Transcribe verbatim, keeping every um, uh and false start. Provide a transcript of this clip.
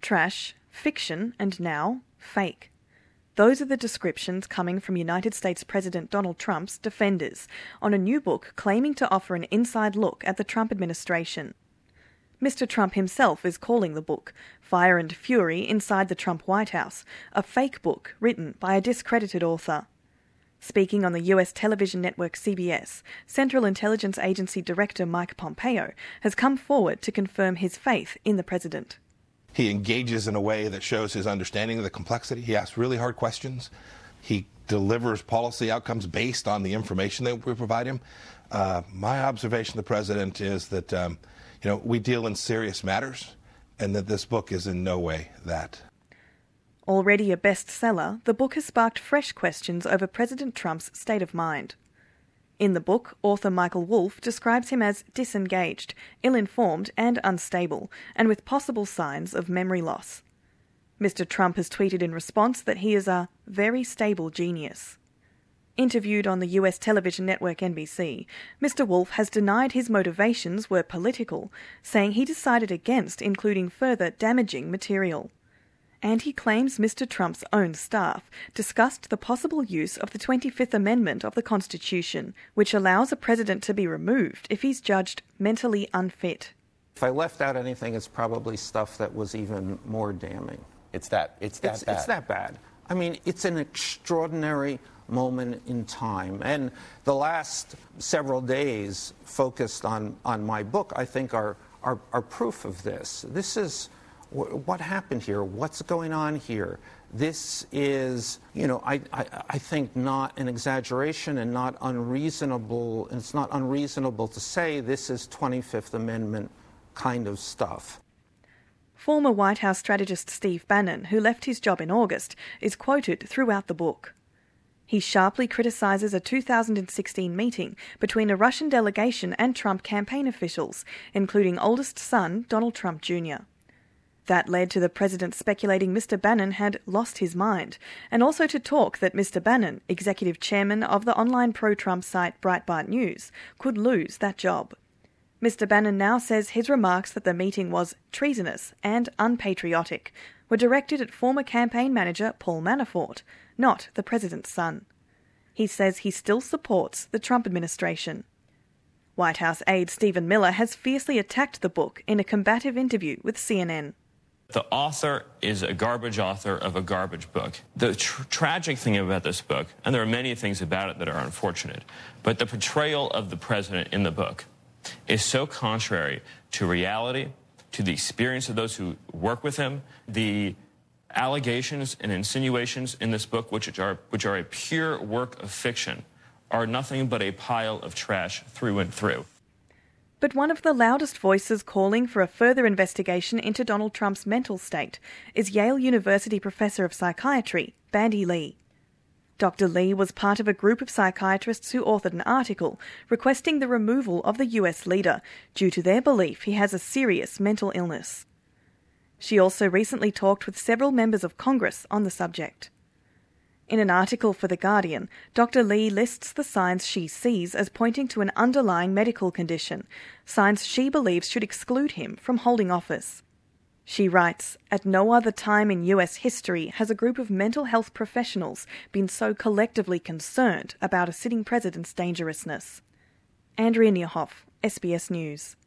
trash, fiction, and now fake. Those are the descriptions coming from United States President Donald Trump's defenders on a new book claiming to offer an inside look at the Trump administration. Mister Trump himself is calling the book Fire and Fury Inside the Trump White House, a fake book written by a discredited author. Speaking on the U S television network C B S, Central Intelligence Agency Director Mike Pompeo has come forward to confirm his faith in the president. He engages in a way that shows his understanding of the complexity. He asks really hard questions. He delivers policy outcomes based on the information that we provide him. Uh, my observation of the president is that um, you know, we deal in serious matters, and that this book is in no way that. Already a bestseller, the book has sparked fresh questions over President Trump's state of mind. In the book, author Michael Wolff describes him as disengaged, ill-informed and unstable, and with possible signs of memory loss. Mister Trump has tweeted in response that he is a very stable genius. Interviewed on the U S television network N B C, Mister Wolff has denied his motivations were political, saying he decided against including further damaging material. And he claims Mister Trump's own staff discussed the possible use of the twenty-fifth Amendment of the Constitution, which allows a president to be removed if he's judged mentally unfit. If I left out anything, it's probably stuff that was even more damning. It's that, it's that it's, bad. It's that bad. I mean, it's an extraordinary moment in time. And the last several days focused on, on my book, I think, are, are, are proof of this. This is what happened here? What's going on here? This is, you know, I, I, I think not an exaggeration and not unreasonable. And it's not unreasonable to say this is twenty-fifth Amendment kind of stuff. Former White House strategist Steve Bannon, who left his job in August, is quoted throughout the book. He sharply criticises a two thousand sixteen meeting between a Russian delegation and Trump campaign officials, including oldest son Donald Trump Junior That led to the president speculating Mister Bannon had lost his mind, and also to talk that Mister Bannon, executive chairman of the online pro-Trump site Breitbart News, could lose that job. Mister Bannon now says his remarks that the meeting was treasonous and unpatriotic were directed at former campaign manager Paul Manafort, not the president's son. He says he still supports the Trump administration. White House aide Stephen Miller has fiercely attacked the book in a combative interview with C N N. The author is a garbage author of a garbage book. The tr- tragic thing about this book, and there are many things about it that are unfortunate, but the portrayal of the president in the book is so contrary to reality, to the experience of those who work with him. The allegations and insinuations in this book, which are, which are a pure work of fiction, are nothing but a pile of trash through and through. But one of the loudest voices calling for a further investigation into Donald Trump's mental state is Yale University professor of psychiatry, Bandy Lee. Doctor Lee was part of a group of psychiatrists who authored an article requesting the removal of the U S leader due to their belief he has a serious mental illness. She also recently talked with several members of Congress on the subject. In an article for The Guardian, Doctor Lee lists the signs she sees as pointing to an underlying medical condition, signs she believes should exclude him from holding office. She writes, "At no other time in U S history has a group of mental health professionals been so collectively concerned about a sitting president's dangerousness." Andrea Niehoff, S B S News.